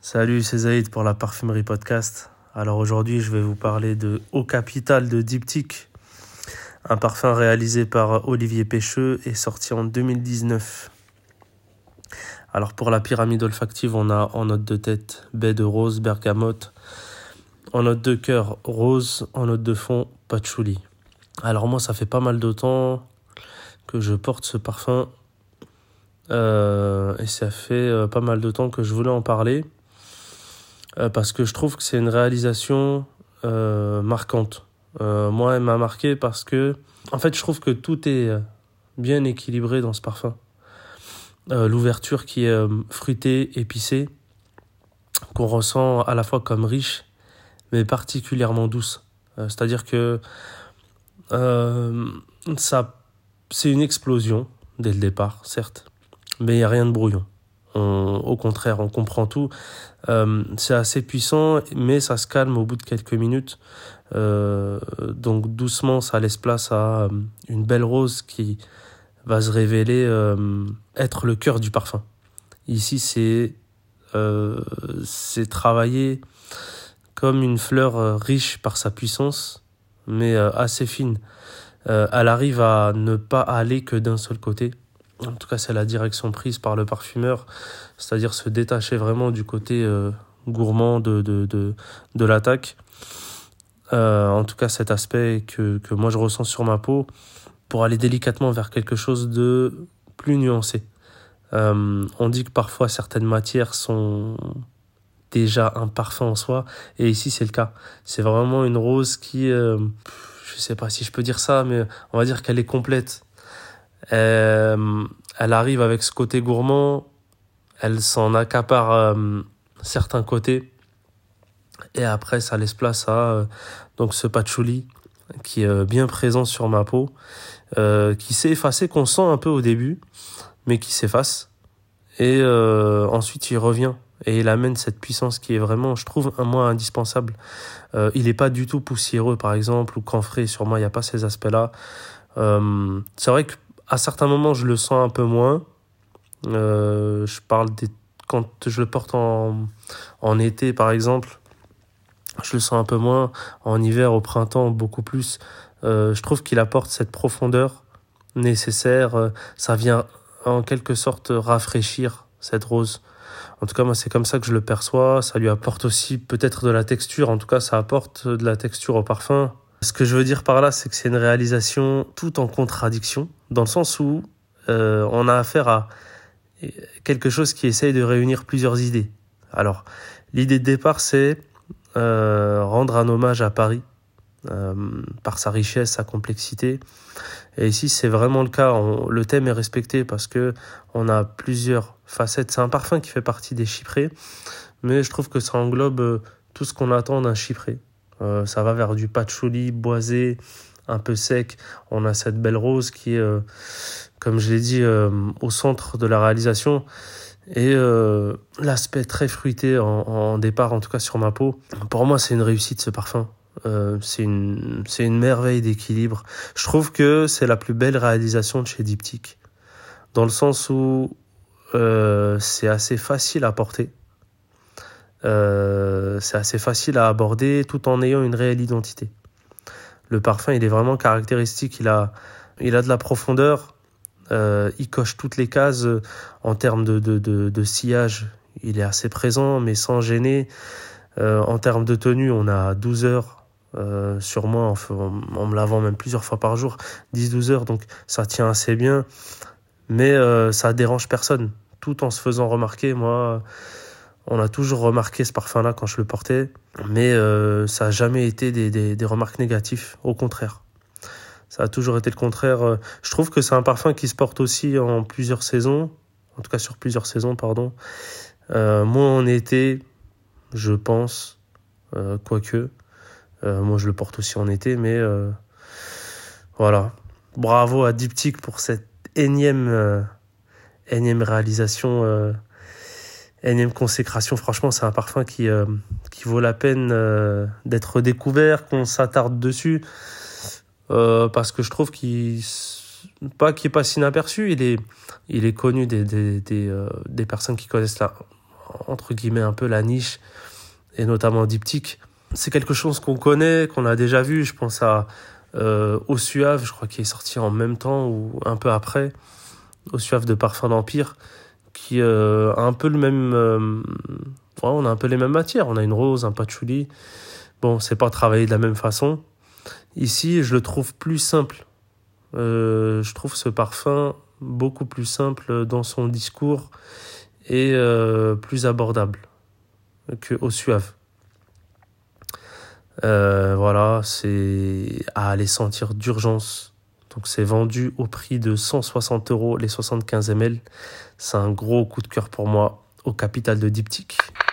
Salut, c'est Zaïd pour la Parfumerie Podcast. Alors aujourd'hui, je vais vous parler de Eau Capitale de Diptyque, un parfum réalisé par Olivier Pêcheux et sorti en 2019. Alors pour la pyramide olfactive, on a en note de tête baie de rose, bergamote, en note de cœur rose, en note de fond patchouli. Alors moi, ça fait pas mal de temps que je porte ce parfum et ça fait pas mal de temps que je voulais en parler. Parce que je trouve que c'est une réalisation marquante. Moi, elle m'a marqué parce que, en fait, je trouve que tout est bien équilibré dans ce parfum. L'ouverture qui est fruitée, épicée, qu'on ressent à la fois comme riche, mais particulièrement douce. C'est-à-dire que c'est une explosion dès le départ, certes, mais il n'y a rien de brouillon. Au contraire, on comprend tout. C'est assez puissant, mais ça se calme au bout de quelques minutes. Donc doucement, ça laisse place à une belle rose qui va se révéler être le cœur du parfum. Ici, c'est travaillé comme une fleur riche par sa puissance, mais assez fine. Elle arrive à ne pas aller que d'un seul côté. En tout cas, c'est la direction prise par le parfumeur, c'est-à-dire se détacher vraiment du côté gourmand de l'attaque. En tout cas, cet aspect que moi je ressens sur ma peau pour aller délicatement vers quelque chose de plus nuancé. On dit que parfois certaines matières sont déjà un parfum en soi, et ici c'est le cas. C'est vraiment une rose qui, je sais pas si je peux dire ça, mais on va dire qu'elle est complète. Elle arrive avec ce côté gourmand, elle s'en accapare certains côtés, et après ça laisse place à donc ce patchouli qui est bien présent sur ma peau, qui s'est effacé, qu'on sent un peu au début, mais qui s'efface, et ensuite il revient et il amène cette puissance qui est vraiment, je trouve, moi indispensable. Il est pas du tout poussiéreux par exemple, ou camphré. Sur moi il n'y a pas ces aspects-là. C'est vrai que à certains moments, je le sens un peu moins. Je parle quand je le porte en été, par exemple. Je le sens un peu moins. En hiver, au printemps, beaucoup plus. Je trouve qu'il apporte cette profondeur nécessaire. Ça vient en quelque sorte rafraîchir cette rose. En tout cas, moi, c'est comme ça que je le perçois. Ça lui apporte aussi peut-être de la texture. En tout cas, ça apporte de la texture au parfum. Ce que je veux dire par là, c'est que c'est une réalisation tout en contradiction, dans le sens où on a affaire à quelque chose qui essaye de réunir plusieurs idées. Alors, l'idée de départ, c'est rendre un hommage à Paris, par sa richesse, sa complexité. Et ici, c'est vraiment le cas. Le thème est respecté parce que on a plusieurs facettes. C'est un parfum qui fait partie des chyprés, mais je trouve que ça englobe tout ce qu'on attend d'un chypré. Ça va vers du patchouli boisé, un peu sec. On a cette belle rose qui est, comme je l'ai dit, au centre de la réalisation. Et l'aspect très fruité en départ, en tout cas sur ma peau. Pour moi, c'est une réussite, ce parfum. C'est une merveille d'équilibre. Je trouve que c'est la plus belle réalisation de chez Diptyque, dans le sens où c'est assez facile à porter. C'est assez facile à aborder tout en ayant une réelle identité. Le parfum, il est vraiment caractéristique, il a de la profondeur, il coche toutes les cases en termes de sillage, il est assez présent mais sans gêner. En termes de tenue, on a 12 heures sur moi, en me lavant même plusieurs fois par jour, 10-12 heures, donc ça tient assez bien, mais ça dérange personne, tout en se faisant remarquer. Moi, on a toujours remarqué ce parfum-là quand je le portais, mais ça n'a jamais été des remarques négatives, au contraire. Ça a toujours été le contraire. Je trouve que c'est un parfum qui se porte aussi en plusieurs saisons, en tout cas sur plusieurs saisons, pardon. Moins en été, je pense, quoique. Moi, je le porte aussi en été, mais voilà. Bravo à Diptyque pour cette énième réalisation, énième consécration. Franchement, c'est un parfum qui vaut la peine d'être découvert, qu'on s'attarde dessus, parce que je trouve qu'il passe inaperçu. Il est connu des personnes qui connaissent entre guillemets un peu la niche, et notamment Diptyque. C'est quelque chose qu'on connaît, qu'on a déjà vu. Je pense à Eau Suave, je crois qu'il est sorti en même temps ou un peu après. Eau Suave de Parfum d'Empire, qui a un peu le même... on a un peu les mêmes matières. On a une rose, un patchouli. Bon, c'est pas travaillé de la même façon. Ici, je le trouve plus simple. Je trouve ce parfum beaucoup plus simple dans son discours et plus abordable que Eau Suave. Voilà, c'est à aller sentir d'urgence. Donc c'est vendu au prix de 160 € les 75 ml. C'est un gros coup de cœur pour moi au capital de Diptyque.